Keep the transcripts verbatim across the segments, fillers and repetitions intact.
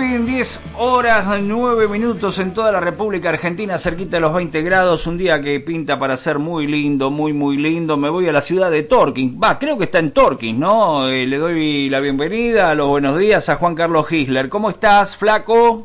bien, diez horas nueve minutos en toda la República Argentina, cerquita de los veinte grados, un día que pinta para ser muy lindo, muy muy lindo. Me voy a la ciudad de Torquín, va, creo que está en Torquín, ¿no? Eh, le doy la bienvenida, los buenos días a Juan Carlos Gisler. ¿Cómo estás, flaco?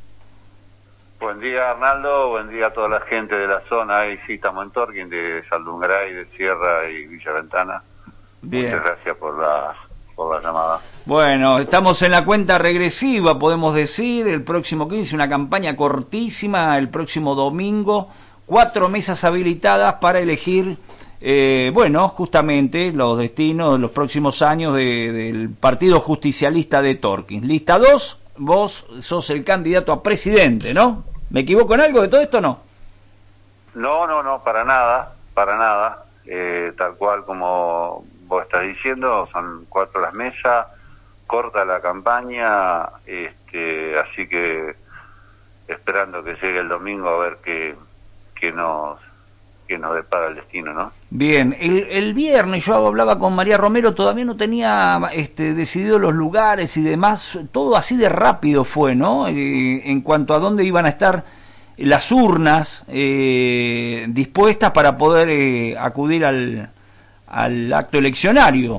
Buen día, Arnaldo, buen día a toda la gente de la zona. Ahí sí estamos en Torquín, de Saldungaray, de Sierra y Villa Ventana. Bien. Muchas gracias por la, por la llamada. Bueno, estamos en la cuenta regresiva, podemos decir, el próximo quince, una campaña cortísima, el próximo domingo, cuatro mesas habilitadas para elegir, eh, bueno, justamente los destinos de los próximos años de, del Partido Justicialista de Torquín. Lista dos, vos sos el candidato a presidente, ¿no? ¿Me equivoco en algo de todo esto o no? No, no, no, para nada, para nada. Eh, tal cual como vos estás diciendo, son cuatro las mesas, corta la campaña, este, así que esperando que llegue el domingo a ver qué, qué nos qué nos depara el destino, ¿no? Bien, el, el viernes yo hablaba con María Romero, todavía no tenía este, decidido los lugares y demás, todo así de rápido fue, ¿no? Eh, en cuanto a dónde iban a estar las urnas eh, dispuestas para poder eh, acudir al, al acto eleccionario.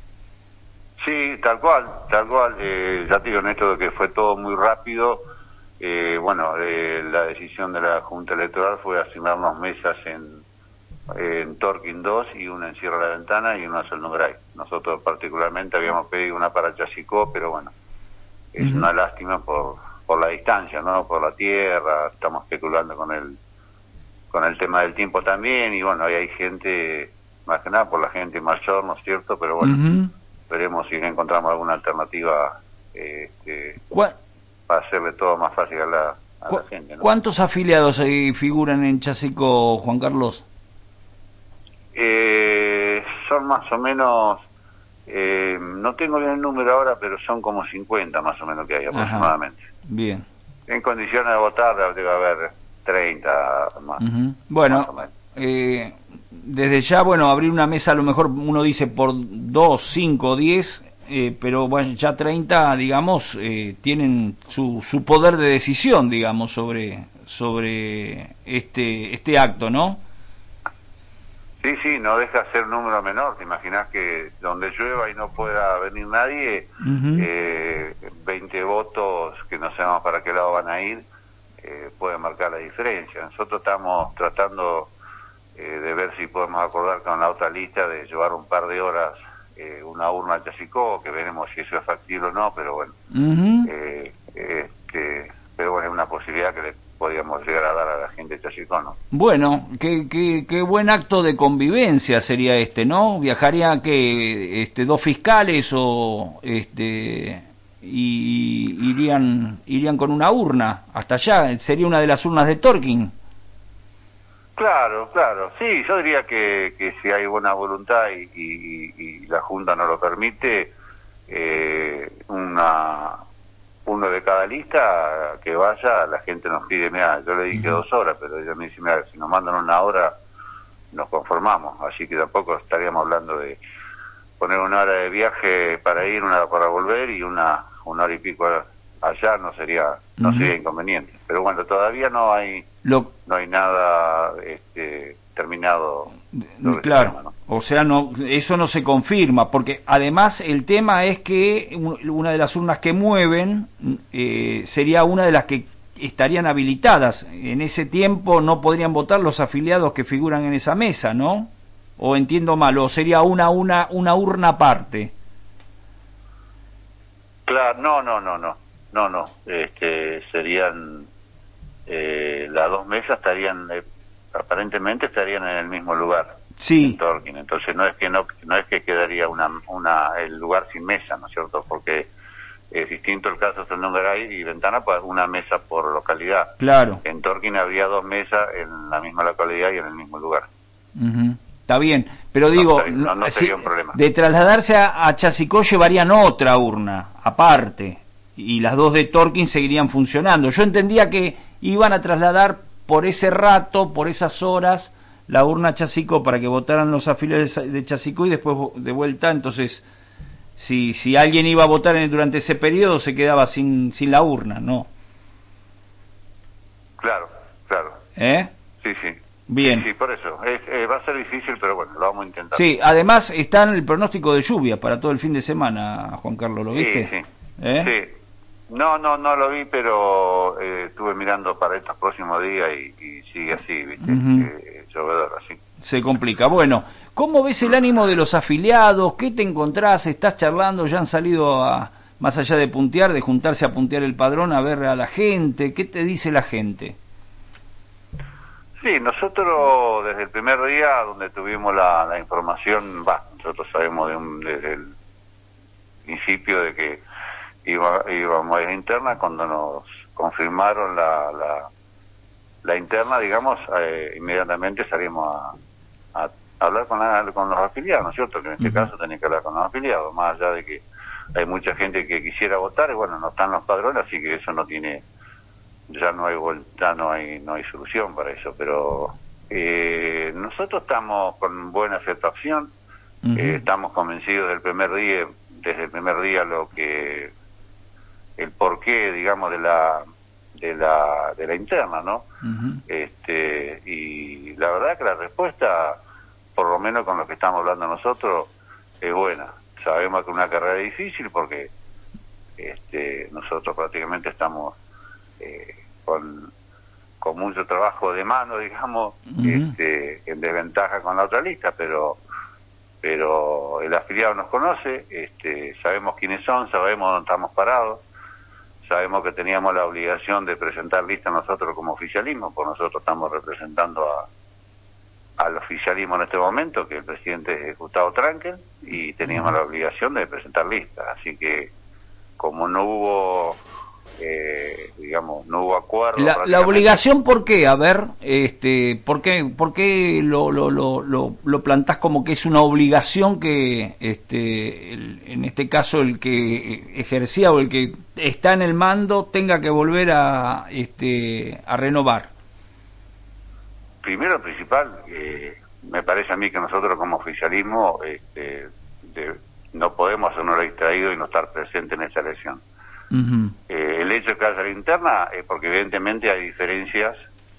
Sí, tal cual, tal cual. Eh, ya te digo, en esto de que fue todo muy rápido. Eh, bueno, eh, la decisión de la Junta Electoral fue asignarnos mesas en, en Torquín dos y una en Sierra de la Ventana y una en Saldungaray. Nosotros particularmente habíamos pedido una para Chasicó, pero bueno, es uh-huh. una lástima por, por la distancia, ¿no? Por la tierra, estamos especulando con el, con el tema del tiempo también, y bueno, ahí hay gente, más que nada por la gente mayor, ¿no es cierto? Pero bueno, uh-huh. veremos si encontramos alguna alternativa eh, que... para hacerle todo más fácil a la, a la gente, ¿no? ¿Cuántos afiliados ahí figuran en Chasicó, Juan Carlos? Eh, son más o menos, eh, no tengo bien el número ahora, pero son como cincuenta más o menos que hay aproximadamente. Ajá. Bien. En condiciones de votar debe haber treinta más. Uh-huh. Bueno, más o menos. Eh, desde ya, bueno, abrir una mesa a lo mejor uno dice por dos, cinco, diez... Eh, pero bueno, ya treinta, digamos, eh, tienen su, su poder de decisión, digamos, sobre sobre este este acto, ¿no? Sí, sí, no deja ser un número menor. Te imaginas que donde llueva y no pueda venir nadie, uh-huh. eh, veinte votos que no sabemos para qué lado van a ir, eh, pueden marcar la diferencia. Nosotros estamos tratando eh, de ver si podemos acordar con la otra lista de llevar un par de horas Eh, una urna a Chasicó, que veremos si eso es factible o no, pero bueno, uh-huh. eh, este, pero bueno, es una posibilidad que le podríamos llegar a dar a la gente de Chasicó, ¿no? Bueno, qué, qué, qué buen acto de convivencia sería este, ¿no? Viajaría que este dos fiscales o este y irían irían con una urna hasta allá, sería una de las urnas de Torquín. Claro, claro, sí, yo diría que, que si hay buena voluntad y, y, y la Junta no lo permite, eh, una uno de cada lista que vaya, la gente nos pide, mira, yo le dije dos horas, pero ella me dice, mira, si nos mandan una hora, nos conformamos, así que tampoco estaríamos hablando de poner una hora de viaje para ir, una hora para volver y una, una hora y pico allá, no sería, no sería uh-huh. inconveniente, pero bueno, todavía no hay... Lo... no hay nada este, terminado. Claro, tema, ¿no? O sea, no, eso no se confirma, porque además el tema es que una de las urnas que mueven eh, sería una de las que estarían habilitadas. En ese tiempo no podrían votar los afiliados que figuran en esa mesa, ¿no? O entiendo mal, o sería una una una urna aparte. Claro, no, no, no, no, no, no, este, serían Eh, las dos mesas estarían, eh, aparentemente estarían en el mismo lugar, sí. en Torquín. Entonces no es que no no es que quedaría una una el lugar sin mesa, ¿no es cierto? Porque es distinto el caso de Saldungaray y Ventana, pues una mesa por localidad. Claro. En Torquín habría dos mesas en la misma localidad y en el mismo lugar. Uh-huh. Está bien, pero digo, no, no, no sería un problema. De trasladarse a, a Chasicó llevarían otra urna aparte y las dos de Torquín seguirían funcionando. Yo entendía que iban a trasladar por ese rato, por esas horas, la urna a Chasicó para que votaran los afiliados de Chasicó y después de vuelta, entonces si si alguien iba a votar en, durante ese periodo se quedaba sin sin la urna, ¿no? Claro, claro. ¿Eh? Sí, sí. Bien. Sí, sí, por eso. Es, eh, va a ser difícil, pero bueno, lo vamos a intentar. Sí, además está en el pronóstico de lluvia para todo el fin de semana, Juan Carlos, ¿lo viste? Sí, sí. ¿Eh? Sí. No, no, no lo vi, pero eh, estuve mirando para estos próximos días y, y sigue así, ¿viste? Uh-huh. eh, llovedor, así. Se complica. Bueno, ¿cómo ves el ánimo de los afiliados? ¿Qué te encontrás? ¿Estás charlando? ¿Ya han salido a, más allá de puntear, de juntarse a puntear el padrón, a ver a la gente? ¿Qué te dice la gente? Sí, nosotros desde el primer día donde tuvimos la, la información, va, nosotros sabemos de un, desde el principio de que iba, íbamos a ir a interna, cuando nos confirmaron la, la, la interna, digamos, eh, inmediatamente salimos a, a hablar con, la, con los afiliados, ¿no es cierto? Que en este uh-huh. caso tenía que hablar con los afiliados, más allá de que hay mucha gente que quisiera votar y bueno, no están los padrones, así que eso no tiene... ya no hay ya no hay no hay solución para eso, pero eh, nosotros estamos con buena aceptación. Uh-huh. eh, estamos convencidos del primer día desde el primer día lo que el porqué, digamos, de la de la de la interna, ¿no? Uh-huh. este y la verdad que la respuesta, por lo menos con lo que estamos hablando nosotros, es buena. Sabemos que es una carrera difícil porque este nosotros prácticamente estamos Eh, con, con mucho trabajo de mano, digamos, uh-huh. este, en desventaja con la otra lista, pero pero el afiliado nos conoce, este, sabemos quiénes son, sabemos dónde estamos parados, sabemos que teníamos la obligación de presentar lista nosotros como oficialismo, porque nosotros estamos representando a al oficialismo en este momento, que el presidente es Gustavo Trankel, y teníamos uh-huh. la obligación de presentar lista, así que como no hubo Eh, digamos, no hubo acuerdo. La, la obligación, ¿por qué? A ver, este, ¿por qué, por qué lo, lo, lo, lo, lo plantás como que es una obligación que, este, el, en este caso, el que ejercía o el que está en el mando tenga que volver a, este, a renovar? Primero, principal, eh, me parece a mí que nosotros como oficialismo este, de, no podemos hacernos distraídos y no estar presentes en esta elección. Uh-huh. Eh, el hecho de que haya la interna es porque evidentemente hay diferencias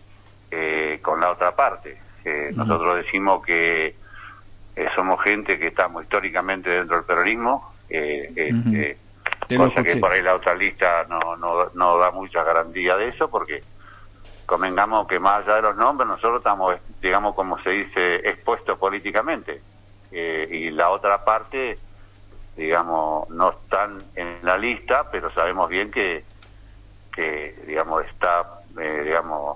eh, con la otra parte. Eh, uh-huh. Nosotros decimos que eh, somos gente que estamos históricamente dentro del peronismo, eh, uh-huh. eh, cosa que por ahí la otra lista no, no, no da mucha garantía de eso, porque convengamos que más allá de los nombres nosotros estamos, digamos, como se dice, expuestos políticamente, eh, y la otra parte, digamos, no están en la lista, pero sabemos bien que, que digamos, está, eh, digamos,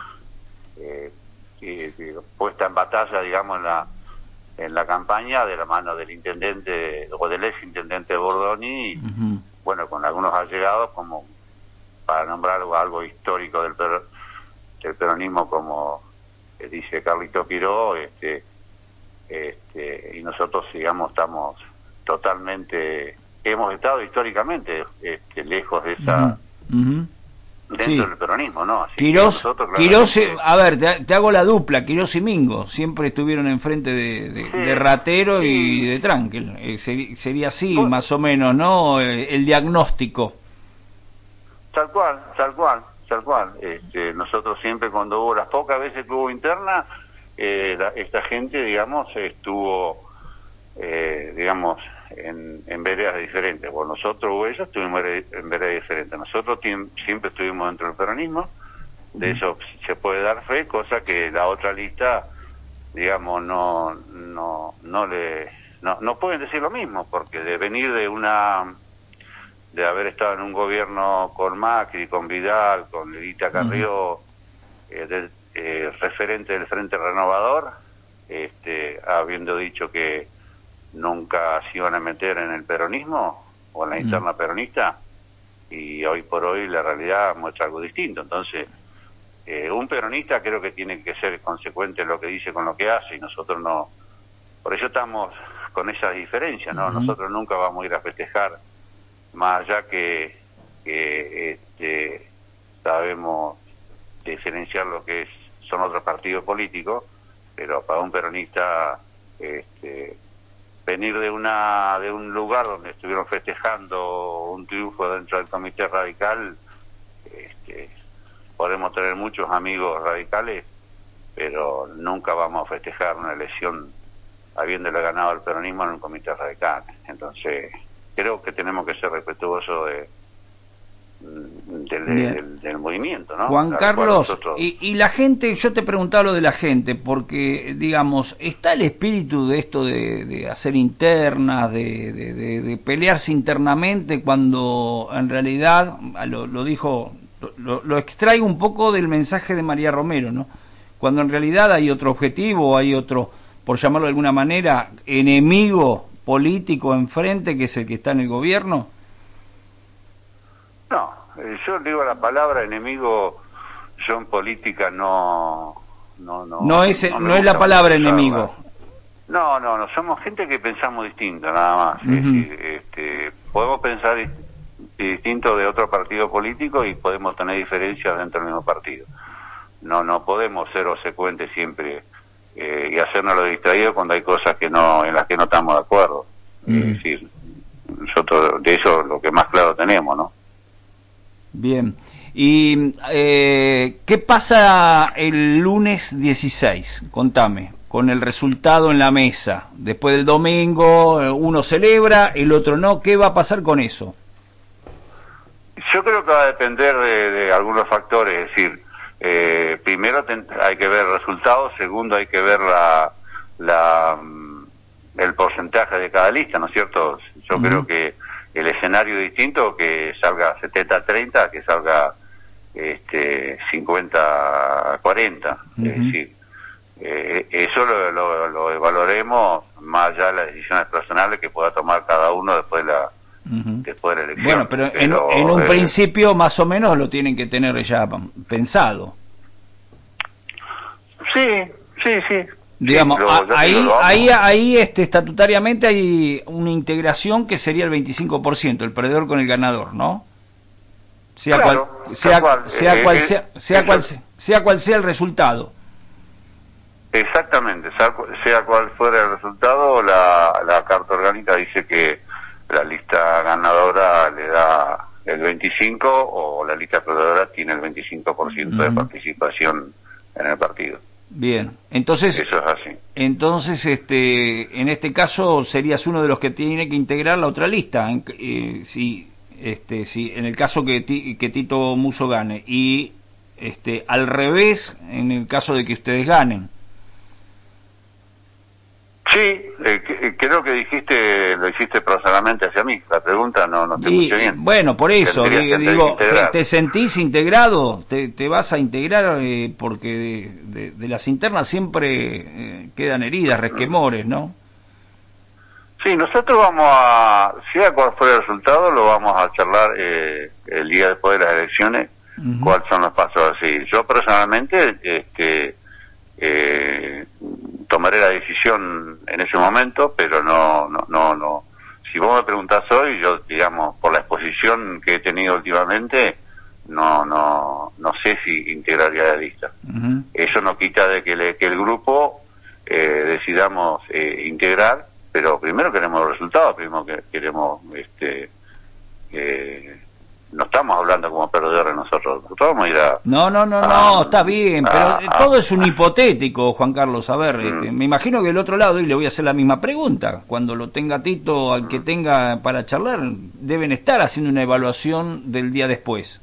eh, y, y puesta en batalla, digamos, en la en la campaña de la mano del intendente o del ex intendente Bordoni, y, uh-huh. bueno, con algunos allegados, como para nombrar algo, algo histórico del, per, del peronismo, como eh, dice Carlito Piró, este, este, y nosotros, digamos, estamos totalmente, hemos estado históricamente este, lejos de esa uh-huh. dentro sí. del peronismo, ¿no? Así Quirós, que nosotros, Quirós, a ver, te, te hago la dupla, Quirós y Mingo siempre estuvieron enfrente de, de, sí, de Ratero sí. y de Trankel, eh, sería, sería así pues, más o menos, ¿no? Eh, el diagnóstico. Tal cual, tal cual, tal cual. Este, nosotros siempre cuando hubo las pocas veces que hubo interna, eh, la, esta gente, digamos, estuvo, eh, digamos, en, en veredas diferentes. Bueno, nosotros o ellos estuvimos en veredas diferentes. Nosotros siempre estuvimos dentro del peronismo, de eso se puede dar fe, cosa que la otra lista, digamos, no no no le no, no pueden decir lo mismo, porque de venir de una de haber estado en un gobierno con Macri, con Vidal, con Edita Carrió, uh-huh. eh, del, eh, referente del Frente Renovador, este, habiendo dicho que nunca se iban a meter en el peronismo o en la interna uh-huh. peronista, y hoy por hoy la realidad muestra algo distinto. Entonces, eh, un peronista creo que tiene que ser consecuente en lo que dice con lo que hace, y nosotros no. Por eso estamos con esas diferencias, ¿no? Uh-huh. Nosotros nunca vamos a ir a festejar, más allá que, que este, sabemos diferenciar lo que es, son otros partidos políticos, pero para un peronista este, venir de una de un lugar donde estuvieron festejando un triunfo dentro del Comité Radical. Este, podemos tener muchos amigos radicales, pero nunca vamos a festejar una elección habiéndole ganado al peronismo en un comité radical. Entonces, creo que tenemos que ser respetuosos de, del, del, del movimiento, ¿no? Juan Al Carlos, nosotros... y, y la gente, yo te preguntaba lo de la gente, porque, digamos, está el espíritu de esto de, de hacer internas, de, de, de, de pelearse internamente, cuando en realidad, lo, lo dijo, lo, lo extraigo un poco del mensaje de María Romero, ¿no? Cuando en realidad hay otro objetivo, hay otro, por llamarlo de alguna manera, enemigo político enfrente, que es el que está en el gobierno. No, yo digo la palabra enemigo, yo en política no... No, no, no es, no, no es la palabra enemigo. No, no, no, somos gente que pensamos distinto, nada más. Uh-huh. Es decir, este, podemos pensar distinto de otro partido político y podemos tener diferencias dentro del mismo partido. No, no podemos ser obsecuentes siempre eh, y hacernos los distraídos cuando hay cosas que no, en las que no estamos de acuerdo. Uh-huh. Es decir, nosotros de eso lo que más claro tenemos, ¿no? Bien. ¿Y eh, qué pasa el lunes dieciséis? Contame, con el resultado en la mesa. Después del domingo, uno celebra, el otro no. ¿Qué va a pasar con eso? Yo creo que va a depender de, de algunos factores. Es decir, eh, primero ten, hay que ver resultados, segundo hay que ver la, la el porcentaje de cada lista, ¿no es cierto? Yo uh-huh. creo que el escenario distinto, que salga setenta a treinta, que salga este cincuenta a cuarenta. Uh-huh. Es decir, eh, eso lo, lo, lo evaluaremos más allá de las decisiones personales que pueda tomar cada uno después de la, uh-huh. después de la elección. Bueno, pero, pero en, en un eh, principio más o menos lo tienen que tener ya pensado. Sí, sí, sí. Digamos, sí, lo, ahí, lo ahí, ahí este, estatutariamente hay una integración que sería el veinticinco por ciento, el perdedor con el ganador, ¿no? Sea claro, cual sea cual, sea, eh, cual eh, sea, sea cual sea, sea cual sea el resultado. Exactamente, sea, sea cual fuera el resultado, la, la carta orgánica dice que la lista ganadora le da el veinticinco o la lista perdedora tiene el veinticinco por ciento uh-huh. de participación en el partido. Bien, entonces eso es así. Entonces, este, en este caso serías uno de los que tiene que integrar la otra lista, eh, si, este, si en el caso que, ti, que Tito Musso gane, y este, al revés en el caso de que ustedes ganen. Sí, eh, creo que dijiste, lo hiciste personalmente hacia mí. La pregunta no, no te y, escuché bien. Bueno, por eso, Tendrías digo, que ¿te, ¿te sentís integrado? ¿Te, te vas a integrar? Eh, porque de, de, de las internas siempre eh, quedan heridas, resquemores, ¿no? Sí, nosotros vamos a, sea cual fuera el resultado, lo vamos a charlar eh, el día después de las elecciones, uh-huh. cuáles son los pasos a seguir. Yo personalmente, este, eh, tomaré la decisión en ese momento, pero no, no, no, no. Si vos me preguntás hoy, yo, digamos, por la exposición que he tenido últimamente, no, no, no sé si integraría la lista. Uh-huh. Eso no quita de que, le, que el grupo eh, decidamos eh, integrar, pero primero queremos los resultados, primero que queremos, este, eh, no estamos hablando como perdedores nosotros, nosotros vamos a ir a... No, no, no, a, no, está bien, pero a, todo a, es un hipotético, Juan Carlos, a ver, mm. este, me imagino que del otro lado, y le voy a hacer la misma pregunta, cuando lo tenga Tito, al que tenga para charlar, deben estar haciendo una evaluación del día después.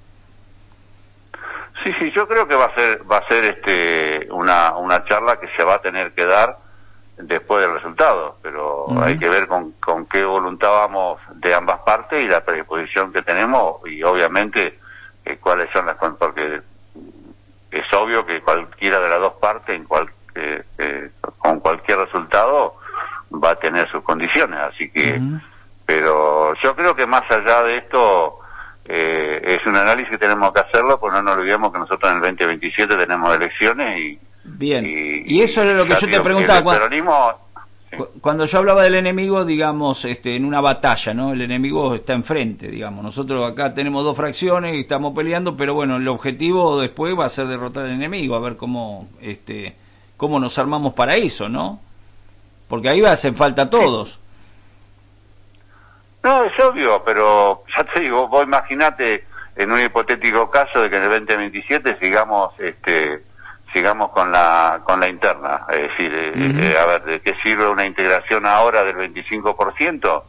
Sí, sí, yo creo que va a ser, va a ser este, una, una charla que se va a tener que dar después del resultado, pero uh-huh. hay que ver con, con qué voluntad vamos de ambas partes y la predisposición que tenemos y obviamente eh, cuáles son las, porque es obvio que cualquiera de las dos partes en cual, eh, eh, con cualquier resultado va a tener sus condiciones, así que uh-huh. pero yo creo que más allá de esto eh, es un análisis que tenemos que hacerlo, pues no nos olvidemos que nosotros en el veinte veintisiete tenemos elecciones y bien, y, y eso es lo que yo te preguntaba cuando, peronismo, sí. cuando yo hablaba del enemigo, digamos, este, en una batalla, ¿no? El enemigo está enfrente, digamos, nosotros acá tenemos dos fracciones y estamos peleando, pero bueno, el objetivo después va a ser derrotar al enemigo, a ver cómo, este, cómo nos armamos para eso, ¿no? Porque ahí hacen falta todos. No, es obvio, pero ya te digo, vos imaginate en un hipotético caso de que en el veinte veintisiete sigamos este sigamos con la con la interna, es decir, uh-huh. eh, a ver, ¿de qué sirve una integración ahora del veinticinco por ciento?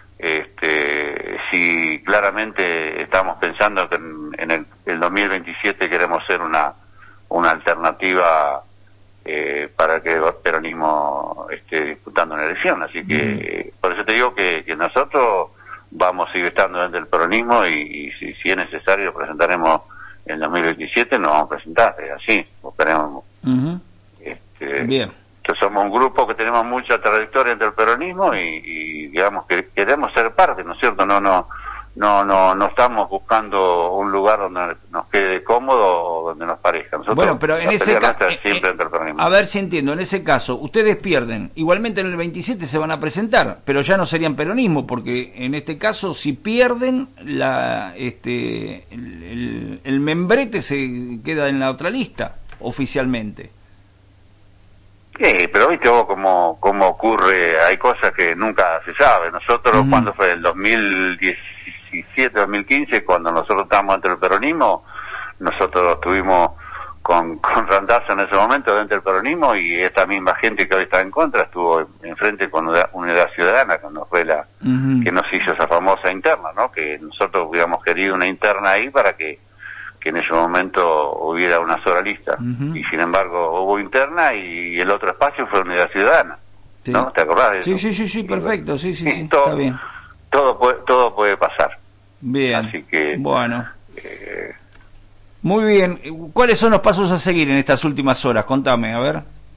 Este, si claramente estamos pensando que en, en el, el dos mil veintisiete queremos ser una una alternativa eh, para que el peronismo esté disputando una elección, así que uh-huh. por eso te digo que, que nosotros vamos a seguir estando dentro del peronismo y, y si, si es necesario lo presentaremos en dos mil veintisiete, nos vamos a presentar, es así, esperemos. Uh-huh. Este, Bien. Entonces somos un grupo que tenemos mucha trayectoria entre el peronismo y, y digamos que queremos ser parte, ¿no es cierto? No, no, no, no, no estamos buscando un lugar donde nos quede cómodo o donde nos parezca. Nosotros, bueno, pero en ese caso, a ver si entiendo, en ese caso, ustedes pierden, igualmente en el veintisiete se van a presentar, pero ya no serían peronismo, porque en este caso, si pierden, la, este, el, el, el membrete se queda en la otra lista, oficialmente. Sí, pero viste vos cómo, cómo ocurre, hay cosas que nunca se sabe. Nosotros, uh-huh. cuando fue el dos mil diecisiete, dos mil quince, cuando nosotros estábamos dentro del peronismo, nosotros estuvimos con, con Randazzo en ese momento dentro del peronismo y esta misma gente que hoy está en contra estuvo enfrente con Unidad, Unidad Ciudadana, cuando fue la uh-huh. que nos hizo esa famosa interna, ¿no? Que nosotros hubiéramos querido una interna ahí para que que en ese momento hubiera una sola lista, uh-huh. y sin embargo hubo interna y el otro espacio fue Unidad Ciudadana, sí. ¿no? ¿Te acordás de eso? Sí, sí, sí, sí, perfecto, sí, sí, sí, todo, está bien. Todo puede, todo puede pasar. Bien, así que... bueno. Eh, Muy bien, ¿cuáles son los pasos a seguir en estas últimas horas? Contame, a ver.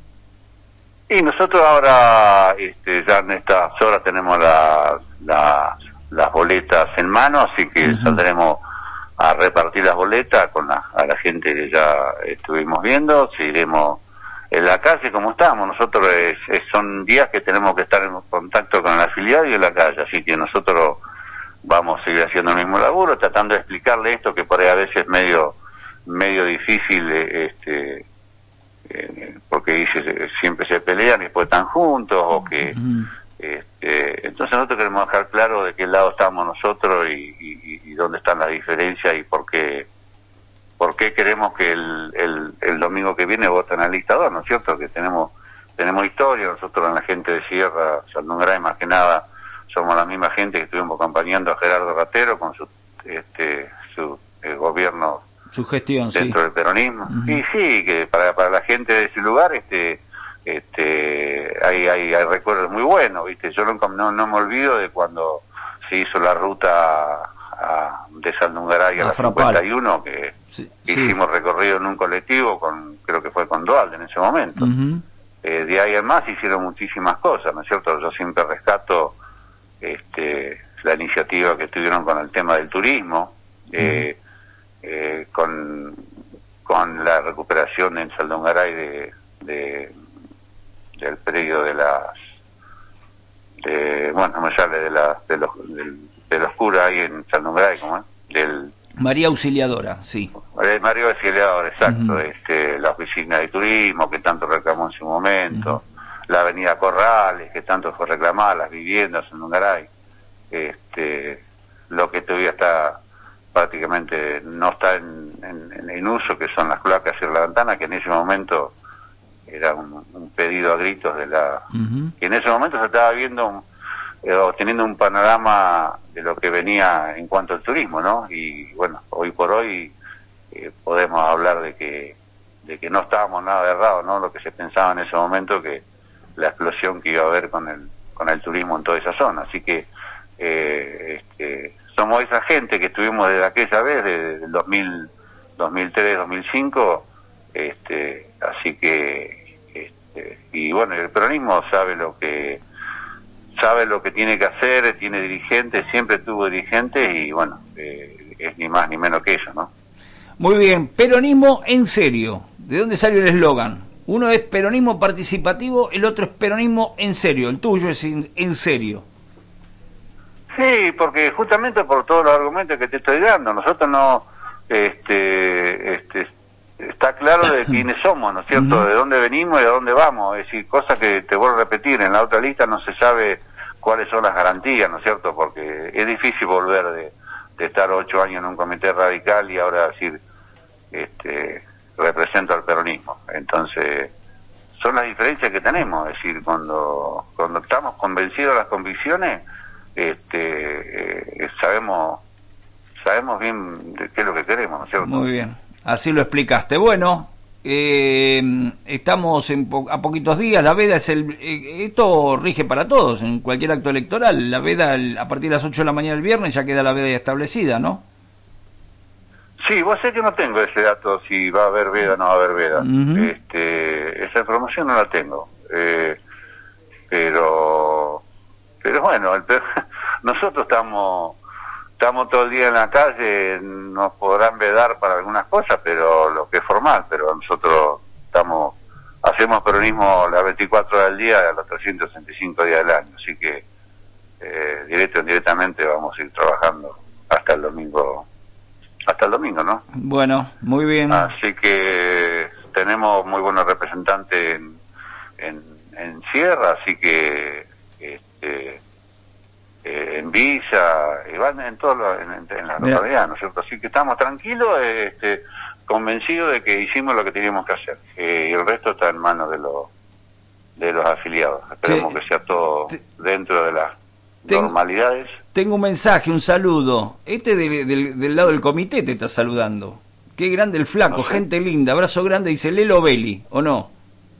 Y nosotros ahora, este, ya en estas horas tenemos la, la, las boletas en mano, así que uh-huh. saldremos a repartir las boletas con la, a la gente que ya estuvimos viendo, seguiremos en la calle como estamos, nosotros es, es, son días que tenemos que estar en contacto con el afiliado y en la calle, así que nosotros vamos a seguir haciendo el mismo laburo, tratando de explicarle esto que por ahí a veces es medio, medio difícil, este, eh, porque dice, siempre se pelean y después están juntos, o que... Uh-huh. Este, entonces nosotros queremos dejar claro de qué lado estamos nosotros y, y, y dónde están las diferencias y por qué por qué queremos que el, el, el domingo que viene voten al lista dos, ¿no es cierto? Que tenemos tenemos historia, nosotros en la gente de Sierra, Saldungaray más que nada, somos la misma gente que estuvimos acompañando a Gerardo Ratero con su este su el gobierno, su gestión dentro sí. del peronismo. Uh-huh. Y sí, que para, para la gente de ese lugar, este este hay, hay, hay recuerdos muy buenos, viste, yo nunca, no, no me olvido de cuando se hizo la ruta a, de Saldungaray a la cincuenta y uno, que sí, hicimos sí. recorrido en un colectivo con, creo que fue con Dualde en ese momento. Uh-huh. eh, de ahí en más hicieron muchísimas cosas, ¿no es cierto? Yo siempre rescato este la iniciativa que tuvieron con el tema del turismo, uh-huh. eh, eh, con con la recuperación en Saldungaray de, de del predio de las de, bueno, no me sale de la de los del, de los curas ahí en Saldungaray, ¿cómo es? Del María Auxiliadora, sí. María Auxiliadora, exacto. Uh-huh. este la oficina de turismo que tanto reclamó en su momento, uh-huh. la avenida Corrales que tanto fue reclamada, las viviendas en Saldungaray, este lo que todavía está prácticamente no está en, en, en uso, que son las cloacas y la ventana, que en ese momento era un, un pedido a gritos de la... Uh-huh. que en ese momento se estaba viendo, eh, teniendo un panorama de lo que venía en cuanto al turismo, ¿no? Y bueno, hoy por hoy eh, podemos hablar de que de que no estábamos nada errados, ¿no? Lo que se pensaba en ese momento, que la explosión que iba a haber con el con el turismo en toda esa zona. Así que eh, este, somos esa gente que estuvimos desde aquella vez, desde el dos mil, dos mil tres, dos mil cinco, este, así que, este, y bueno, el peronismo sabe lo que sabe lo que tiene que hacer, tiene dirigentes, siempre tuvo dirigentes y bueno, eh, es ni más ni menos que eso, ¿no? Muy bien, peronismo en serio. ¿De dónde salió el eslogan? Uno es peronismo participativo, el otro es peronismo en serio, el tuyo es en, en serio. Sí, porque justamente por todos los argumentos que te estoy dando, nosotros no, este, este, está claro de quiénes somos, ¿no es cierto? Uh-huh. De dónde venimos y de dónde vamos, es decir, cosas que te vuelvo a repetir, en la otra lista no se sabe cuáles son las garantías, ¿no es cierto? Porque es difícil volver de, de estar ocho años en un comité radical y ahora decir, este, represento al peronismo. Entonces, son las diferencias que tenemos, es decir, cuando cuando estamos convencidos de las convicciones, este, eh, sabemos sabemos bien de qué es lo que queremos, ¿no es cierto? Muy bien, así lo explicaste. Bueno, eh, estamos en po a poquitos días, la veda es el... Eh, esto rige para todos, en cualquier acto electoral, la veda el, a partir de las ocho de la mañana del viernes ya queda la veda establecida, ¿no? Sí, vos sé que no tengo ese dato, si va a haber veda o no va a haber veda. Uh-huh. este, esa información no la tengo. Eh, pero pero bueno, el, nosotros estamos estamos todo el día en la calle, nos podrán vedar para algunas cosas, pero lo que es formal, pero nosotros estamos hacemos peronismo las veinticuatro horas del día, los trescientos sesenta y cinco días del año, así que eh, directo o indirectamente vamos a ir trabajando hasta el domingo, hasta el domingo, ¿no? Bueno, muy bien. Así que tenemos muy buenos representantes en, en, en Sierra, así que este, eh, en Villa, y van en todo lo, en, en la localidad, ¿no es cierto? Así que estamos tranquilos, este, convencidos de que hicimos lo que teníamos que hacer, eh, y el resto está en manos de los de los afiliados. Esperemos te, que sea todo te, dentro de las ten, normalidades. Tengo un mensaje, un saludo. Este de, de, del lado del comité te está saludando. Qué grande el flaco, no sé. Gente linda, abrazo grande, dice Lelo Belli, ¿o no?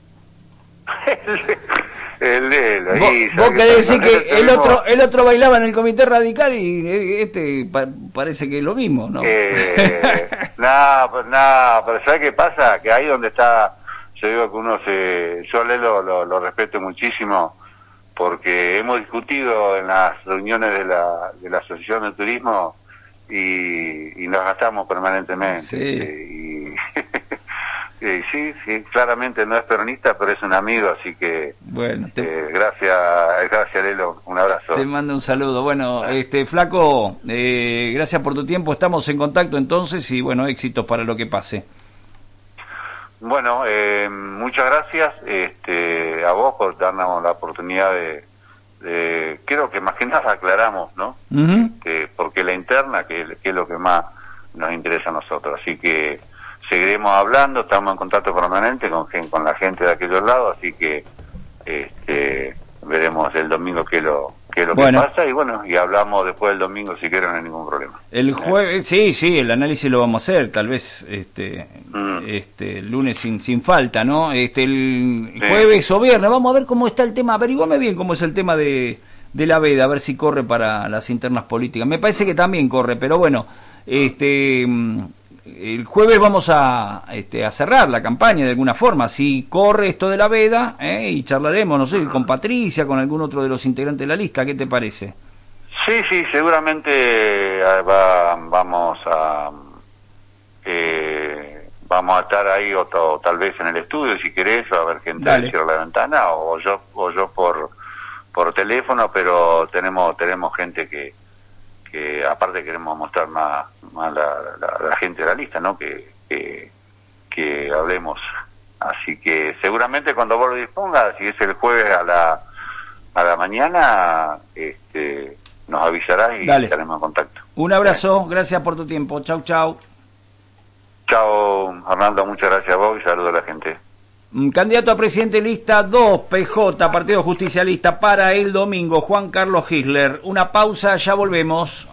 El Lelo. Vos, vos que decís que el otro, el otro bailaba en el comité radical y este pa, parece que es lo mismo, ¿no? Eh, no, pues nada, pero ¿sabes qué pasa? Que ahí donde está, yo digo que uno se... Yo a Lelo lo, lo respeto muchísimo, porque hemos discutido en las reuniones de la, de la Asociación de Turismo y, y nos gastamos permanentemente. Sí. Y, y sí, sí, claramente no es peronista, pero es un amigo, así que bueno, te... eh, gracias, gracias Lelo, un abrazo. Te mando un saludo. Bueno, este flaco, eh, gracias por tu tiempo, estamos en contacto entonces y bueno, éxitos para lo que pase. Bueno, eh, muchas gracias este, a vos por darnos la oportunidad de, de, creo que más que nada aclaramos, ¿no? Uh-huh. Este, porque la interna, que, que es lo que más nos interesa a nosotros, así que seguiremos hablando, estamos en contacto permanente con, con la gente de aquellos lados, así que este, veremos el domingo qué es lo, qué es lo bueno. que pasa y bueno, y hablamos después del domingo si quieren, no hay ningún problema. El jueves, sí, sí, el análisis lo vamos a hacer, tal vez este, mm. este el lunes sin sin falta, ¿no? Este el sí. jueves o viernes, vamos a ver cómo está el tema, averiguame bien cómo es el tema de, de la veda, a ver si corre para las internas políticas. Me parece que también corre, pero bueno, este el jueves vamos a, este, a cerrar la campaña de alguna forma, si corre esto de la veda, ¿eh? Y charlaremos, no sé, con Patricia, con algún otro de los integrantes de la lista, ¿qué te parece? Sí, sí, seguramente va, vamos a eh, vamos a estar ahí o, o tal vez en el estudio si querés, a ver gente de cierra la ventana o yo o yo por por teléfono, pero tenemos tenemos gente que que aparte queremos mostrar más, más la, la, la gente de la lista, ¿no? Que, que, que hablemos. Así que seguramente cuando vos lo dispongas, si es el jueves a la a la mañana, este, nos avisarás y Dale. estaremos en contacto. Un abrazo, ¿sí? Gracias por tu tiempo. Chau, chau. Chau, Arnaldo, muchas gracias a vos y saludos a la gente. Candidato a presidente lista dos, P J, Partido Justicialista, para el domingo, Juan Carlos Gisler. Una pausa, ya volvemos.